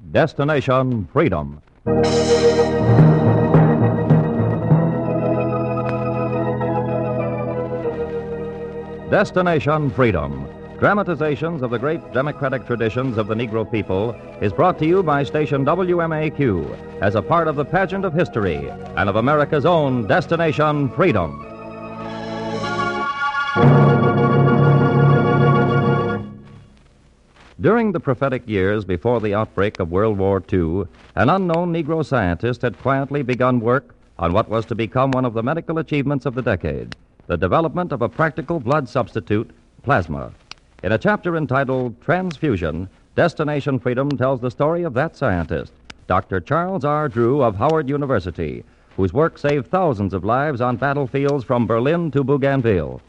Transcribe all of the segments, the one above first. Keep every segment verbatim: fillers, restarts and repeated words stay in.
Destination Freedom. Destination Freedom, dramatizations of the great democratic traditions of the Negro people, is brought to you by station W M A Q as a part of the pageant of history and of America's own Destination Freedom. During the prophetic years before the outbreak of World War Two, an unknown Negro scientist had quietly begun work on what was to become one of the medical achievements of the decade, the development of a practical blood substitute, plasma. In a chapter entitled Transfusion, Destination Freedom tells the story of that scientist, Doctor Charles R. Drew of Howard University, whose work saved thousands of lives on battlefields from Berlin to Bougainville.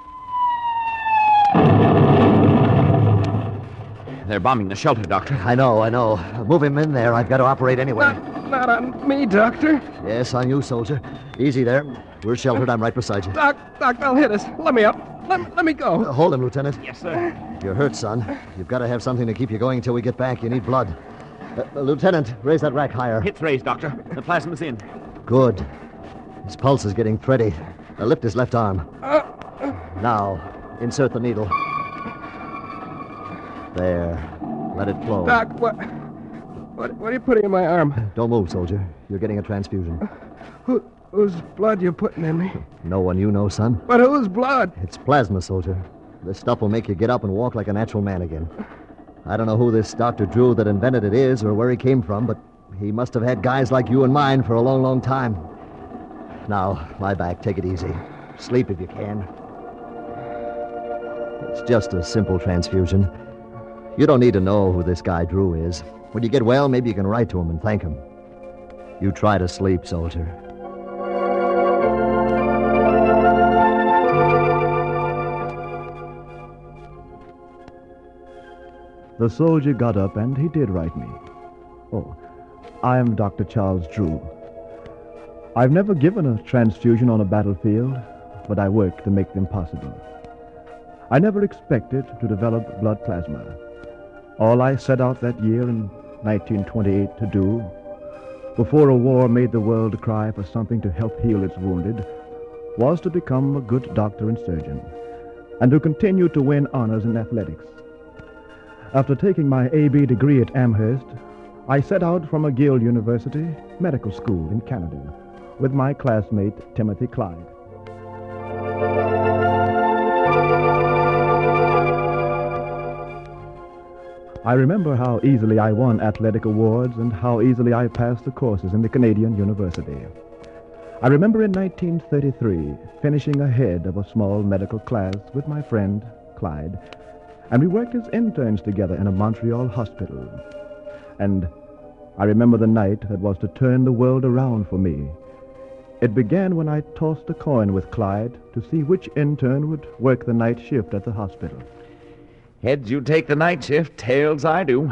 They're bombing the shelter, Doctor. I know, I know. Move him in there. I've got to operate anyway. Not, not on me, Doctor. Yes, on you, soldier. Easy there. We're sheltered. I'm right beside you. Doc, Doc, they'll hit us. Let me up. Let, let me go. Uh, hold him, Lieutenant. Yes, sir. You're hurt, son. You've got to have something to keep you going until we get back. You need blood. Uh, uh, Lieutenant, raise that rack higher. It's raised, Doctor. The plasma's in. Good. His pulse is getting thready. Uh, lift his left arm. Uh, uh, now, insert the needle. There. Let it flow. Doc, what, what, what are you putting in my arm? Don't move, soldier. You're getting a transfusion. Who, whose blood you putting in me? No one you know, son. But whose blood? It's plasma, soldier. This stuff will make you get up and walk like a natural man again. I don't know who this Doctor Drew that invented it is or where he came from, but he must have had guys like you and mine for a long, long time. Now, lie back. Take it easy. Sleep if you can. It's just a simple transfusion. You don't need to know who this guy Drew is. When you get well, maybe you can write to him and thank him. You try to sleep, soldier. The soldier got up, and he did write me. Oh, I am Doctor Charles Drew. I've never given a transfusion on a battlefield, but I worked to make them possible. I never expected to develop blood plasma. All I set out that year in nineteen twenty-eight to do, before a war made the world cry for something to help heal its wounded, was to become a good doctor and surgeon, and to continue to win honors in athletics. After taking my A B degree at Amherst, I set out for McGill University Medical School in Canada with my classmate Timothy Clyde. I remember how easily I won athletic awards and how easily I passed the courses in the Canadian University. I remember in nineteen thirty-three finishing ahead of a small medical class with my friend Clyde, and we worked as interns together in a Montreal hospital. And I remember the night that was to turn the world around for me. It began when I tossed a coin with Clyde to see which intern would work the night shift at the hospital. Heads, you take the night shift. Tails, I do.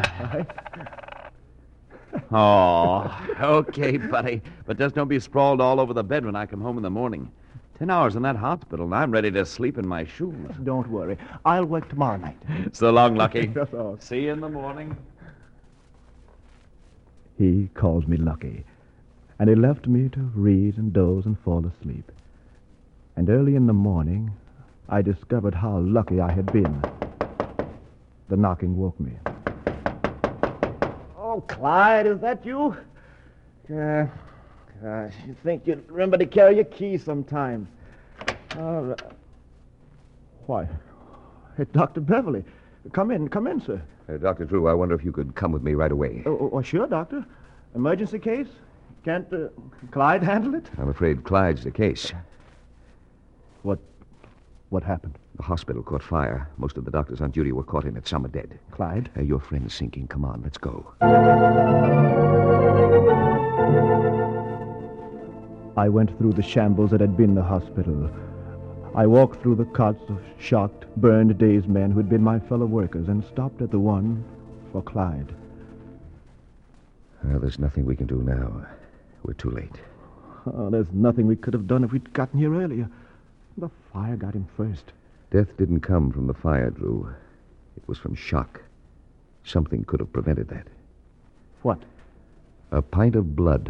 Oh, okay, buddy. But just don't be sprawled all over the bed when I come home in the morning. Ten hours in that hospital, and I'm ready to sleep in my shoes. Don't worry. I'll work tomorrow night. So long, Lucky. That's all. See you in the morning. He calls me Lucky, and he left me to read and doze and fall asleep. And early in the morning, I discovered how lucky I had been. The knocking woke me. Oh, Clyde, is that you? Uh, gosh, you'd think you'd remember to carry your key sometimes. Uh, Why, it's Doctor Beverly. Come in, come in, sir. Uh, Doctor Drew, I wonder if you could come with me right away. Oh, oh, sure, Doctor. Emergency case? Can't uh, Clyde handle it? I'm afraid Clyde's the case. What, what happened? The hospital caught fire. Most of the doctors on duty were caught in it. Some are dead. Clyde? Uh, your friend's sinking. Come on, let's go. I went through the shambles that had been the hospital. I walked through the cots of shocked, burned, dazed men who had been my fellow workers and stopped at the one for Clyde. Well, there's nothing we can do now. We're too late. Oh, there's nothing we could have done if we'd gotten here earlier. The fire got him first. Death didn't come from the fire, Drew. It was from shock. Something could have prevented that. What? A pint of blood.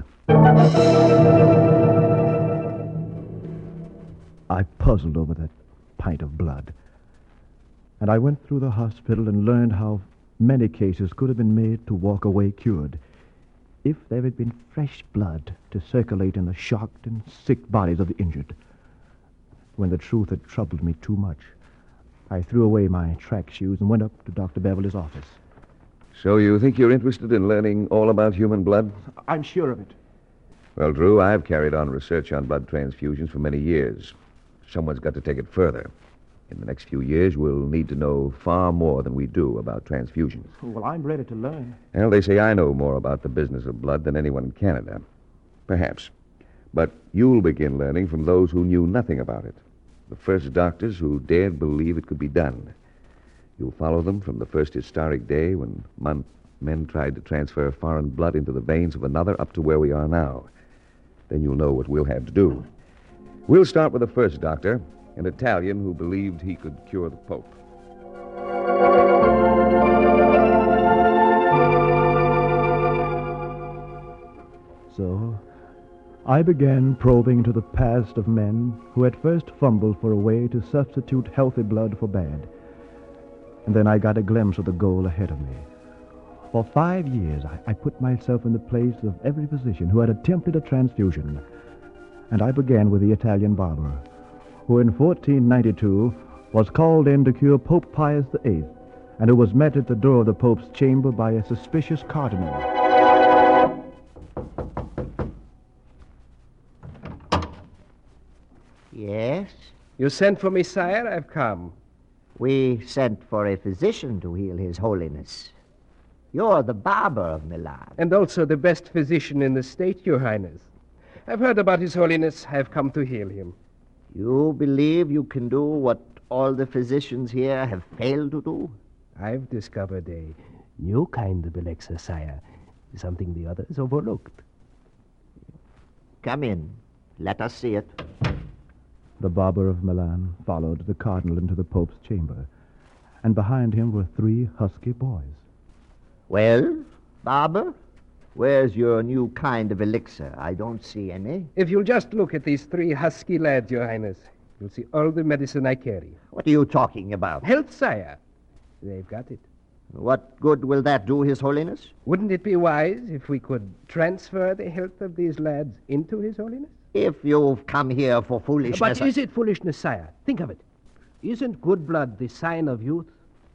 I puzzled over that pint of blood. And I went through the hospital and learned how many cases could have been made to walk away cured if there had been fresh blood to circulate in the shocked and sick bodies of the injured. When the truth had troubled me too much, I threw away my track shoes and went up to Doctor Beverly's office. So you think you're interested in learning all about human blood? I'm sure of it. Well, Drew, I've carried on research on blood transfusions for many years. Someone's got to take it further. In the next few years, we'll need to know far more than we do about transfusions. Well, I'm ready to learn. Well, they say I know more about the business of blood than anyone in Canada. Perhaps. But you'll begin learning from those who knew nothing about it. The first doctors who dared believe it could be done. You'll follow them from the first historic day when mon- men tried to transfer foreign blood into the veins of another up to where we are now. Then you'll know what we'll have to do. We'll start with the first doctor, an Italian who believed he could cure the Pope. So, I began probing into the past of men who had first fumbled for a way to substitute healthy blood for bad. And then I got a glimpse of the goal ahead of me. For five years, I, I put myself in the place of every physician who had attempted a transfusion. And I began with the Italian barber, who in fourteen ninety-two was called in to cure Pope Pius the Eighth, and who was met at the door of the Pope's chamber by a suspicious cardinal. Yes? You sent for me, sire? I've come. We sent for a physician to heal His Holiness. You're the barber of Milan. And also the best physician in the state, Your Highness. I've heard about His Holiness. I've come to heal him. You believe you can do what all the physicians here have failed to do? I've discovered a new kind of elixir, sire. Something the others overlooked. Come in. Let us see it. The barber of Milan followed the cardinal into the Pope's chamber, and behind him were three husky boys. Well, barber, where's your new kind of elixir? I don't see any. If you'll just look at these three husky lads, Your Highness, you'll see all the medicine I carry. What are you talking about? Health, sire. They've got it. What good will that do, His Holiness? Wouldn't it be wise if we could transfer the health of these lads into His Holiness? If you've come here for foolishness... But is it foolishness, sire? Think of it. Isn't good blood the sign of youth?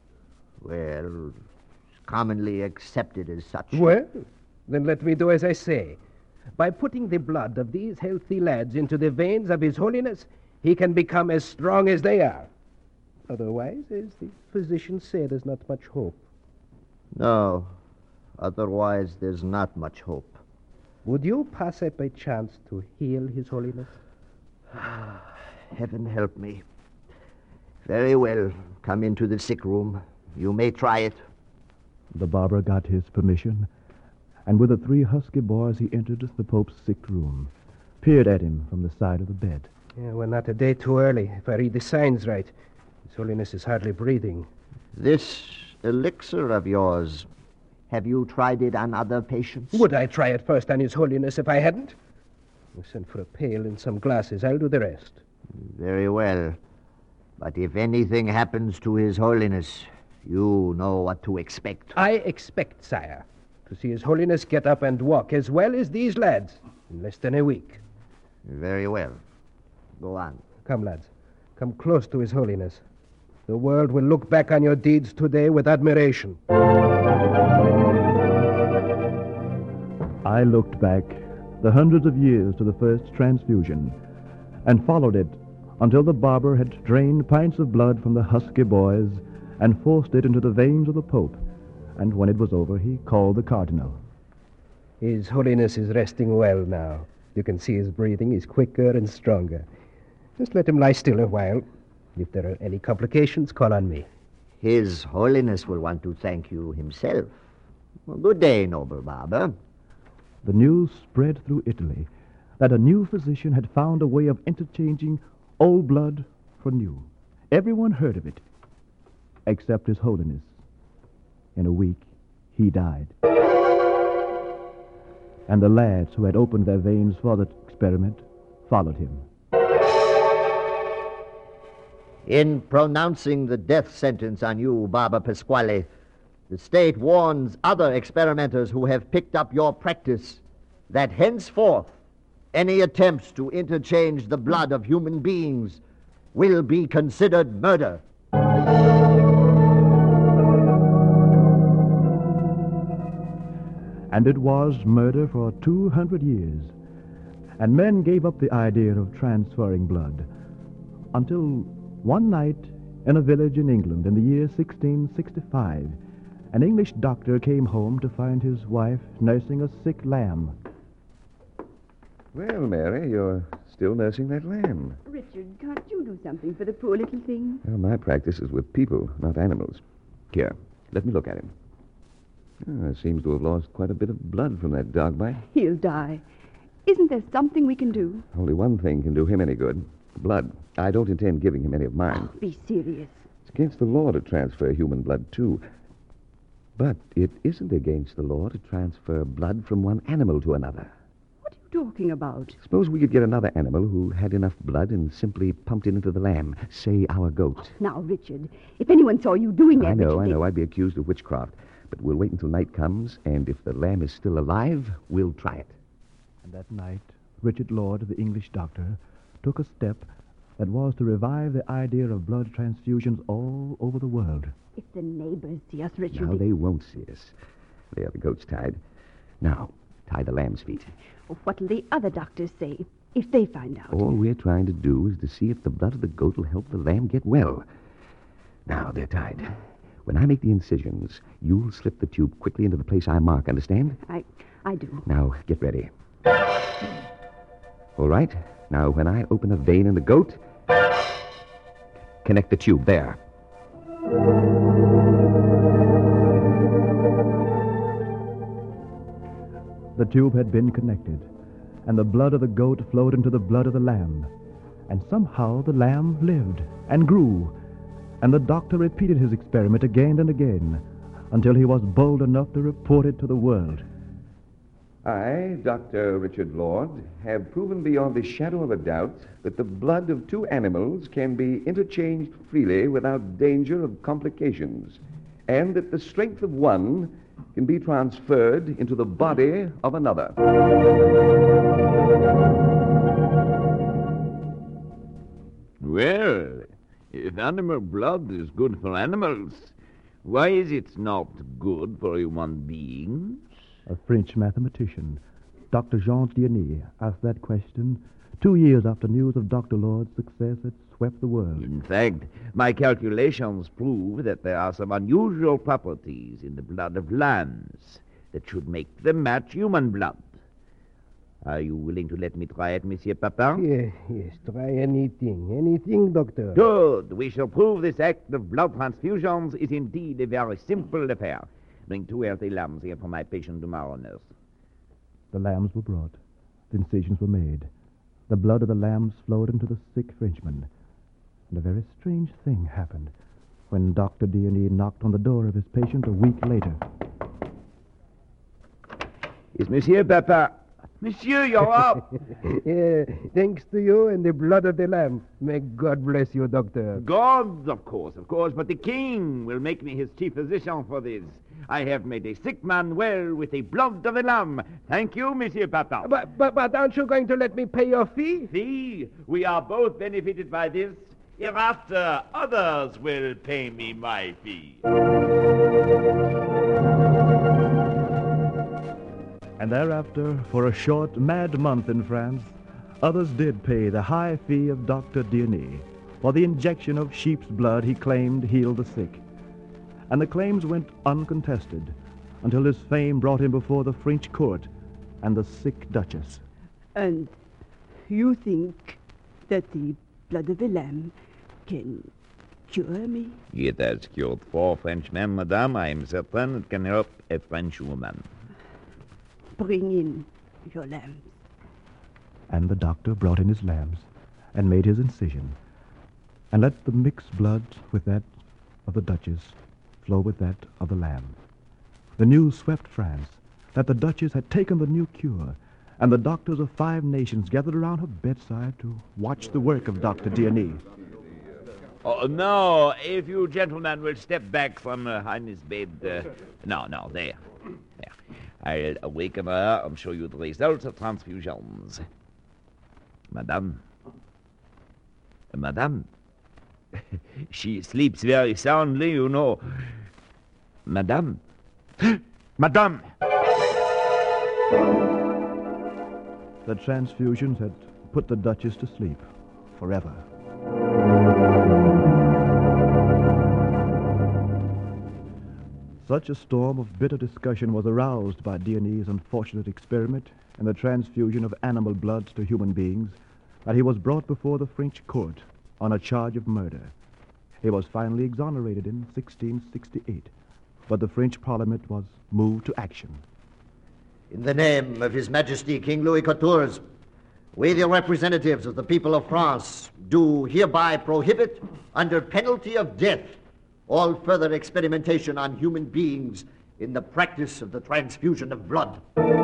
Well, it's commonly accepted as such. Well, then let me do as I say. By putting the blood of these healthy lads into the veins of His Holiness, he can become as strong as they are. Otherwise, as the physicians say, there's not much hope. No. Otherwise, there's not much hope. Would you pass up a chance to heal His Holiness? Heaven help me. Very well. Come into the sick room. You may try it. The barber got his permission, and with the three husky boys he entered the Pope's sick room, peered at him from the side of the bed. Yeah, we're not a day too early, if I read the signs right. His Holiness is hardly breathing. This elixir of yours, have you tried it on other patients? Would I try it first on His Holiness if I hadn't? We'll send for a pail and some glasses. I'll do the rest. Very well. But if anything happens to His Holiness, you know what to expect. I expect, sire, to see His Holiness get up and walk as well as these lads in less than a week. Very well. Go on. Come, lads. Come close to His Holiness. The world will look back on your deeds today with admiration. I looked back the hundreds of years to the first transfusion and followed it until the barber had drained pints of blood from the husky boys and forced it into the veins of the Pope. And when it was over, he called the cardinal. His Holiness is resting well now. You can see his breathing is quicker and stronger. Just let him lie still a while. If there are any complications, call on me. His Holiness will want to thank you himself. Well, good day, noble barber. The news spread through Italy that a new physician had found a way of interchanging old blood for new. Everyone heard of it, except His Holiness. In a week, he died. and the lads who had opened their veins for the experiment followed him. In pronouncing the death sentence on you, Barber Pasquale, the state warns other experimenters who have picked up your practice that henceforth any attempts to interchange the blood of human beings will be considered murder. And it was murder for two hundred years. And men gave up the idea of transferring blood until one night in a village in England in the year sixteen sixty-five, an English doctor came home to find his wife nursing a sick lamb. Well, Mary, you're still nursing that lamb. Richard, can't you do something for the poor little thing? Well, my practice is with people, not animals. Here, let me look at him. Oh, seems to have lost quite a bit of blood from that dog bite. He'll die. Isn't there something we can do? Only one thing can do him any good. Blood. I don't intend giving him any of mine. Oh, be serious. It's against the law to transfer human blood, too. But it isn't against the law to transfer blood from one animal to another. What are you talking about? Suppose we could get another animal who had enough blood and simply pumped it into the lamb, say our goat. Now, Richard, if anyone saw you doing that... I know, Richard, I they- know. I'd be accused of witchcraft. But we'll wait until night comes, and if the lamb is still alive, we'll try it. And that night, Richard Lord, the English doctor, took a step that was to revive the idea of blood transfusions all over the world. If the neighbors see us, Richard... Now, they won't see us. There, the goat's tied. Now, tie the lamb's feet. Oh, what'll the other doctors say if they find out? All we're trying to do is to see if the blood of the goat will help the lamb get well. Now, they're tied. When I make the incisions, you'll slip the tube quickly into the place I mark, understand? I, I do. Now, get ready. All right. Now, when I open a vein in the goat, connect the tube there. The tube had been connected, and the blood of the goat flowed into the blood of the lamb. And somehow the lamb lived and grew, and the doctor repeated his experiment again and again until he was bold enough to report it to the world. I, Doctor Richard Lord, have proven beyond the shadow of a doubt that the blood of two animals can be interchanged freely without danger of complications, and that the strength of one can be transferred into the body of another. Well, if animal blood is good for animals, why is it not good for human beings? A French mathematician, Doctor Jean Dionne, asked that question two years after news of Doctor Lord's success had swept the world. In fact, my calculations prove that there are some unusual properties in the blood of lambs that should make them match human blood. Are you willing to let me try it, Monsieur Papin? Yes, yes, try anything. Anything, doctor. Good. We shall prove this act of blood transfusions is indeed a very simple affair. Bring two healthy lambs here for my patient tomorrow, nurse. The lambs were brought. The incisions were made. The blood of the lambs flowed into the sick Frenchman. And a very strange thing happened when Doctor Dionne knocked on the door of his patient a week later. Is Monsieur Papin... Monsieur, you're up. Yeah, thanks to you and the blood of the lamb. May God bless you, doctor. God, of course, of course, but the king will make me his chief physician for this. I have made a sick man well with the blood of the lamb. Thank you, Monsieur Papin. But, but, but aren't you going to let me pay your fee? See, we are both benefited by this. Hereafter, others will pay me my fee. And thereafter, for a short, mad month in France, others did pay the high fee of Doctor Dionne for the injection of sheep's blood he claimed healed the sick. And the claims went uncontested until his fame brought him before the French court and the sick duchess. And you think that the blood of the lamb can cure me? It has cured four Frenchmen, madame. I am certain it can help a French woman. Bring in your lambs. And the doctor brought in his lambs and made his incision, and let the mixed blood with that of the duchess flow with that of the lamb. The news swept France, that the Duchess had taken the new cure, and the doctors of five nations gathered around her bedside to watch the work of Doctor Dionis. Oh, no, if you gentlemen will step back from uh, Highness' bed. Uh, no, no, there. There. I'll awaken her and show you the results of transfusions. Madame. Madame. She sleeps very soundly, you know. Madame. Madame! The transfusions had put the Duchess to sleep forever. Such a storm of bitter discussion was aroused by Dionis' unfortunate experiment and the transfusion of animal bloods to human beings that he was brought before the French court on a charge of murder. He was finally exonerated in sixteen sixty-eight, but the French Parliament was moved to action. In the name of His Majesty King Louis the fourteenth, we, the representatives of the people of France, do hereby prohibit, under penalty of death, all further experimentation on human beings in the practice of the transfusion of blood.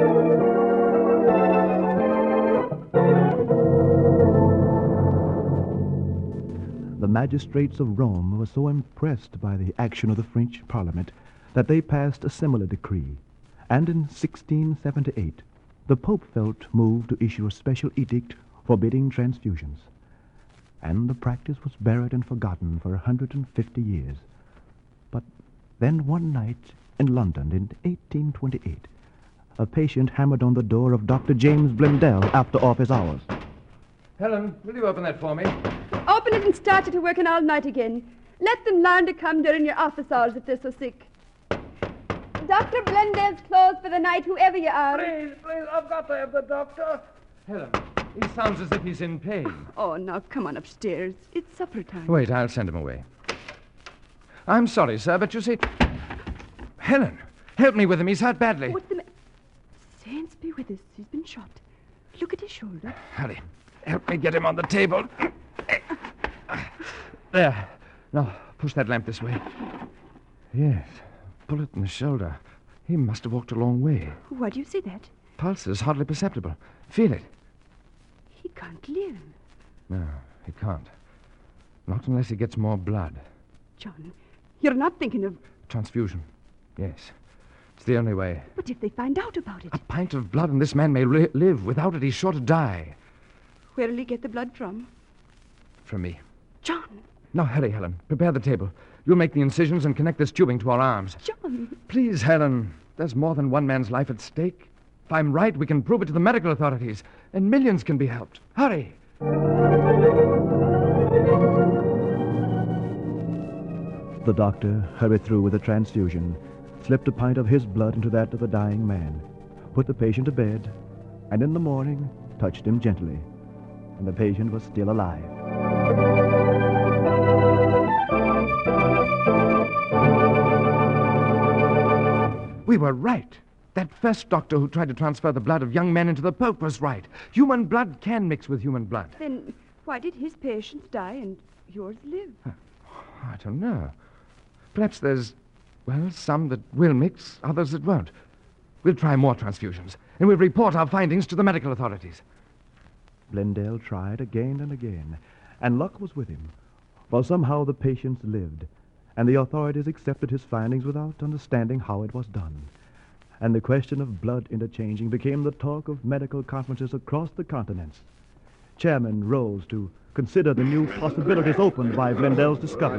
The magistrates of Rome were so impressed by the action of the French Parliament that they passed a similar decree, and in sixteen seventy-eight, the Pope felt moved to issue a special edict forbidding transfusions. And the practice was buried and forgotten for one hundred fifty years. But then one night in London in eighteen twenty-eight, a patient hammered on the door of Doctor James Blundell after office hours. Helen, will you open that for me? Open it and start you to working all night again. Let them learn to come during your office hours if they're so sick. Doctor Blundell's closed for the night, whoever you are. Please, please, I've got to have the doctor. Helen, he sounds as if he's in pain. Oh, now, come on upstairs. It's supper time. Wait, I'll send him away. I'm sorry, sir, but you see... Helen, help me with him. He's hurt badly. What's the matter? Saints be with us. He's been shot. Look at his shoulder. Hurry, help me get him on the table. There. Now, push that lamp this way. Yes, bullet in the shoulder. He must have walked a long way. Why do you say that? Pulse is hardly perceptible. Feel it. He can't live. No, he can't. Not unless he gets more blood. John, you're not thinking of... Transfusion. Yes. It's the only way. But if they find out about it... A pint of blood and this man may li- live. Without it, he's sure to die. Where'll he get the blood from? From me. John! Now, hurry, Helen. Prepare the table. You'll make the incisions and connect this tubing to our arms. John! Please, Helen. There's more than one man's life at stake. If I'm right, we can prove it to the medical authorities, and millions can be helped. Hurry! The doctor hurried through with the transfusion, slipped a pint of his blood into that of the dying man, put the patient to bed, and in the morning touched him gently. And the patient was still alive. We were right. That first doctor who tried to transfer the blood of young men into the Pope was right. Human blood can mix with human blood. Then why did his patients die and yours live? I don't know. Perhaps there's, well, some that will mix, others that won't. We'll try more transfusions, and we'll report our findings to the medical authorities. Blundell tried again and again, and luck was with him. For somehow the patients lived, and the authorities accepted his findings without understanding how it was done. And the question of blood interchanging became the talk of medical conferences across the continents. Chairmen rose to consider the new possibilities opened by Blundell's discoveries.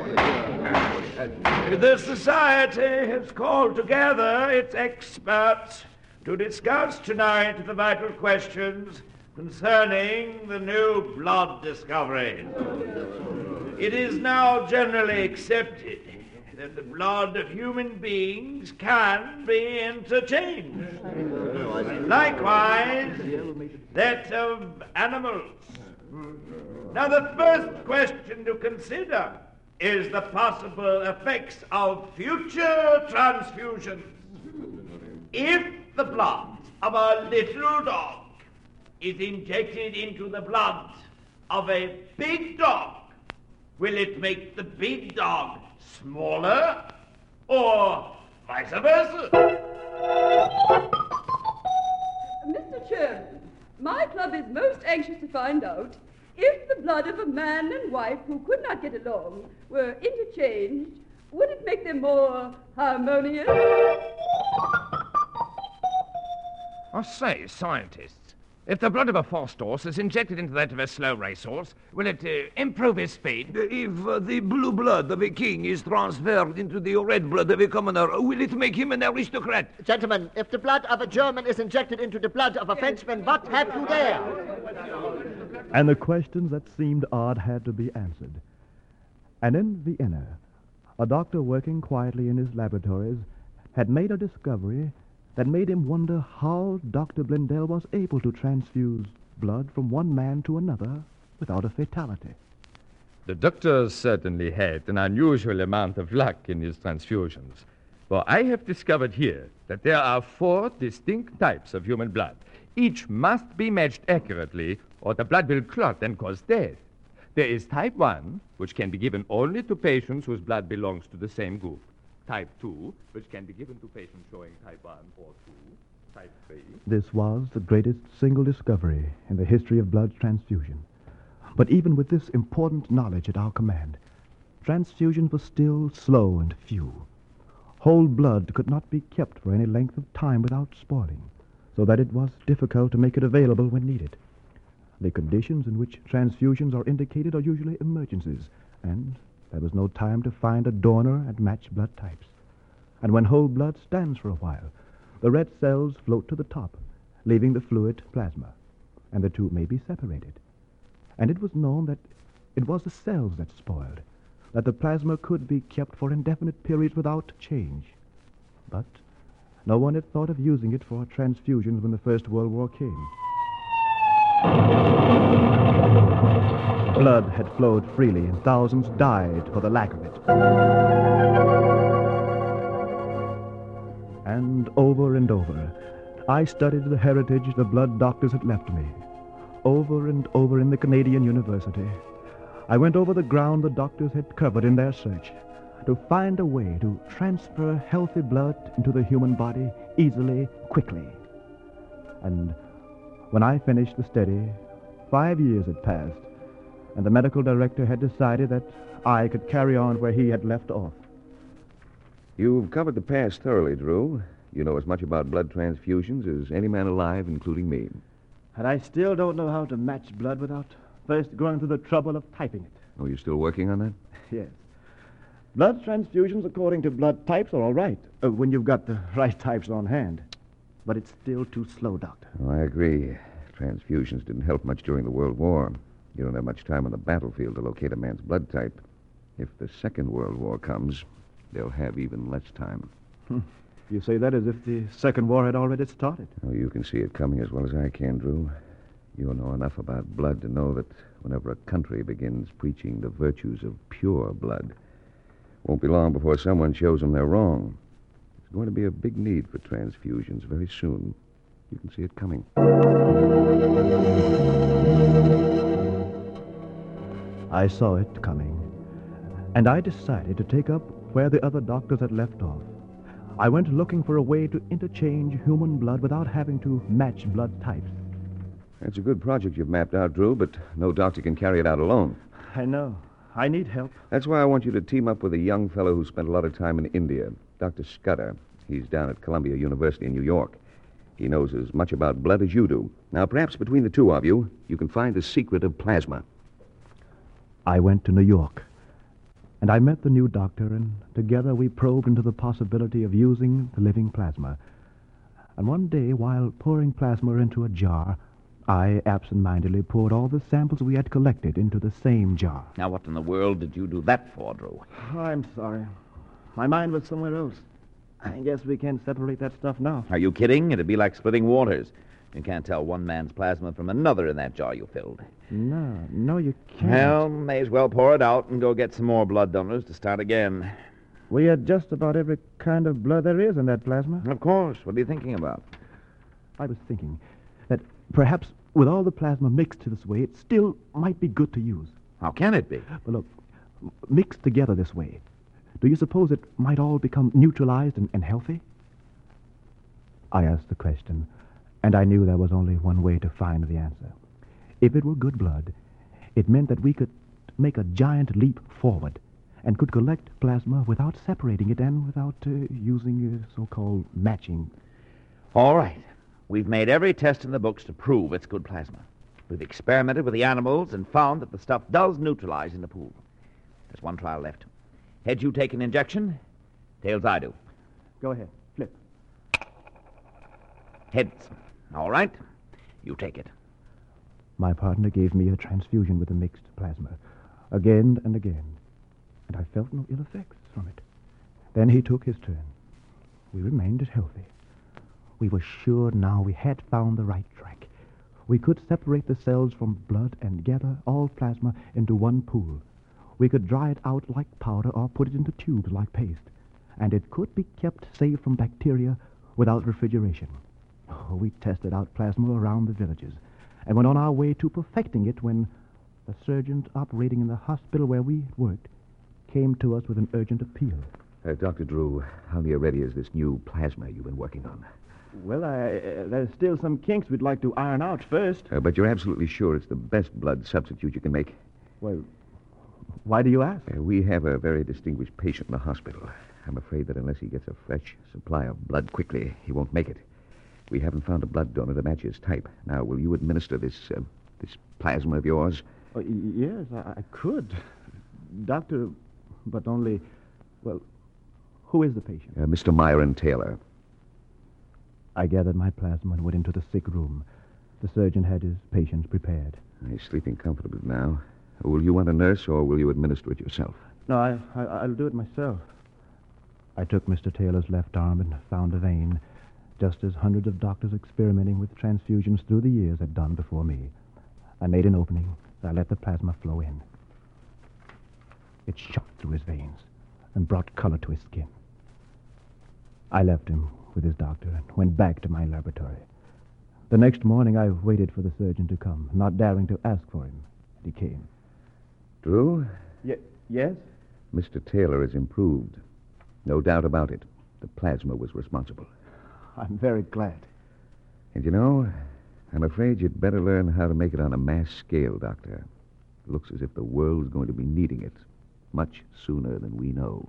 The Society has called together its experts to discuss tonight the vital questions concerning the new blood discovery. It is now generally accepted that the blood of human beings can be interchanged. Likewise, that of animals. Now, the first question to consider is the possible effects of future transfusions. If the blood of a little dog is injected into the blood of a big dog, will it make the big dog smaller or vice versa? Mister Chairman, my club is most anxious to find out if the blood of a man and wife who could not get along were interchanged, would it make them more harmonious? I say, scientists, if the blood of a fast horse is injected into that of a slow racehorse, will it uh, improve his speed? If uh, the blue blood of a king is transferred into the red blood of a commoner, will it make him an aristocrat? Gentlemen, if the blood of a German is injected into the blood of a Frenchman, what have you there? And the questions that seemed odd had to be answered. And in Vienna, a doctor working quietly in his laboratories had made a discovery that made him wonder how Doctor Blundell was able to transfuse blood from one man to another without a fatality. The doctor certainly had an unusual amount of luck in his transfusions. For I have discovered here that there are four distinct types of human blood. Each must be matched accurately, or the blood will clot and cause death. There is type one, which can be given only to patients whose blood belongs to the same group. Type two, which can be given to patients showing type one or two. Type three. This was the greatest single discovery in the history of blood transfusion. But even with this important knowledge at our command, transfusions were still slow and few. Whole blood could not be kept for any length of time without spoiling, so that it was difficult to make it available when needed. The conditions in which transfusions are indicated are usually emergencies, and there was no time to find a donor and match blood types. And when whole blood stands for a while, the red cells float to the top, leaving the fluid plasma, and the two may be separated. And it was known that it was the cells that spoiled, that the plasma could be kept for indefinite periods without change. But no one had thought of using it for transfusions when the First World War came. Blood had flowed freely, and thousands died for the lack of it. And over and over, I studied the heritage the blood doctors had left me. Over and over in the Canadian University, I went over the ground the doctors had covered in their search to find a way to transfer healthy blood into the human body easily, quickly. And when I finished the study, five years had passed, and the medical director had decided that I could carry on where he had left off. You've covered the past thoroughly, Drew. You know as much about blood transfusions as any man alive, including me. And I still don't know how to match blood without first going through the trouble of typing it. Oh, you're still working on that? Yes. Blood transfusions according to blood types are all right, uh, when you've got the right types on hand. But it's still too slow, Doctor. Oh, I agree. Transfusions didn't help much during the World War. You don't have much time on the battlefield to locate a man's blood type. If the Second World War comes, they'll have even less time. Hmm. You say that as if the Second War had already started. Oh, you can see it coming as well as I can, Drew. You know enough about blood to know that whenever a country begins preaching the virtues of pure blood, won't be long before someone shows them they're wrong. There's going to be a big need for transfusions very soon. You can see it coming. I saw it coming, and I decided to take up where the other doctors had left off. I went looking for a way to interchange human blood without having to match blood types. That's a good project you've mapped out, Drew, but no doctor can carry it out alone. I know. I need help. That's why I want you to team up with a young fellow who spent a lot of time in India, Doctor Scudder. He's down at Columbia University in New York. He knows as much about blood as you do. Now, perhaps between the two of you, you can find the secret of plasma. I went to New York, and I met the new doctor, and together we probed into the possibility of using the living plasma. And one day, while pouring plasma into a jar, I absent-mindedly poured all the samples we had collected into the same jar. Now, what in the world did you do that for, Drew? Oh, I'm sorry. My mind was somewhere else. I guess we can't separate that stuff now. Are you kidding? It'd be like splitting waters. You can't tell one man's plasma from another in that jar you filled. No, no, you can't. Well, may as well pour it out and go get some more blood donors to start again. We had just about every kind of blood there is in that plasma. Of course. What are you thinking about? I was thinking that perhaps with all the plasma mixed this way, it still might be good to use. How can it be? Well, look, mixed together this way, do you suppose it might all become neutralized and, and healthy? I asked the question, and I knew there was only one way to find the answer. If it were good blood, it meant that we could make a giant leap forward and could collect plasma without separating it and without uh, using uh, so-called matching. All right. We've made every test in the books to prove it's good plasma. We've experimented with the animals and found that the stuff does neutralize in the pool. There's one trial left. Heads, you take an injection. Tails, I do. Go ahead. Flip. Heads. All right. You take it. My partner gave me a transfusion with the mixed plasma, again and again, and I felt no ill effects from it. Then he took his turn. We remained healthy. We were sure now we had found the right track. We could separate the cells from blood and gather all plasma into one pool. We could dry it out like powder or put it into tubes like paste, and it could be kept safe from bacteria without refrigeration. Oh, we tested out plasma around the villages and went on our way to perfecting it when the surgeons operating in the hospital where we worked came to us with an urgent appeal. Uh, Doctor Drew, how near ready is this new plasma you've been working on? Well, I, uh, there's still some kinks we'd like to iron out first. Uh, but you're absolutely sure it's the best blood substitute you can make? Well, why do you ask? Uh, we have a very distinguished patient in the hospital. I'm afraid that unless he gets a fresh supply of blood quickly, he won't make it. We haven't found a blood donor to match his type. Now, will you administer this uh, this plasma of yours? Oh, y- yes, I, I could. Doctor, but only, well, who is the patient? Uh, Mister Myron Taylor. I gathered my plasma and went into the sick room. The surgeon had his patients prepared. He's sleeping comfortably now. Will you want a nurse, or will you administer it yourself? No, I, I, I'll do it myself. I took Mister Taylor's left arm and found a vein, just as hundreds of doctors experimenting with transfusions through the years had done before me. I made an opening. I let the plasma flow in. It shot through his veins and brought color to his skin. I left him with his doctor and went back to my laboratory. The next morning, I waited for the surgeon to come, not daring to ask for him. And he came. Drew? Ye- yes? Mister Taylor has improved. No doubt about it. The plasma was responsible. I'm very glad. And you know, I'm afraid you'd better learn how to make it on a mass scale, Doctor. It looks as if the world's going to be needing it much sooner than we know.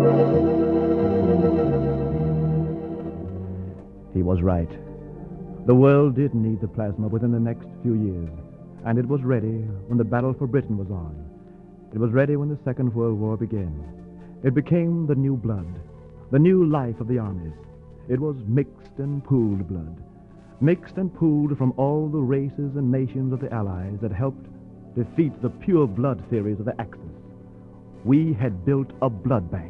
He was right. The world did need the plasma within the next few years, and it was ready when the battle for Britain was on. It was ready when the Second World War began. It became the new blood, the new life of the armies. It was mixed and pooled blood, mixed and pooled from all the races and nations of the Allies that helped defeat the pure blood theories of the Axis. We had built a blood bank.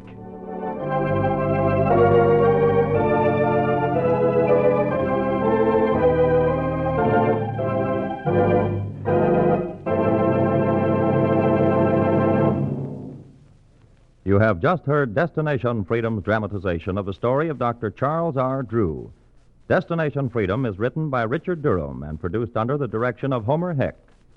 You have just heard Destination Freedom's dramatization of the story of Doctor Charles R. Drew. Destination Freedom is written by Richard Durham and produced under the direction of Homer Heck.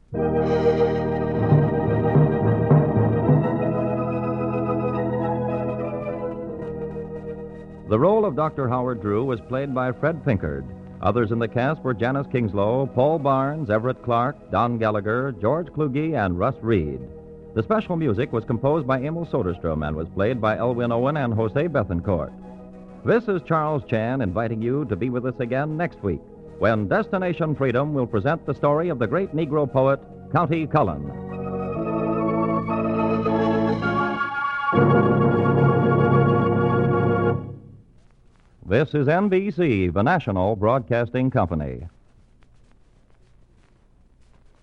The role of Doctor Howard Drew was played by Fred Pinkard. Others in the cast were Janice Kingslow, Paul Barnes, Everett Clark, Don Gallagher, George Kluge, and Russ Reed. The special music was composed by Emil Soderstrom and was played by Elwin Owen and Jose Bethencourt. This is Charles Chan inviting you to be with us again next week when Destination Freedom will present the story of the great Negro poet, Countee Cullen. This is N B C, the national broadcasting company.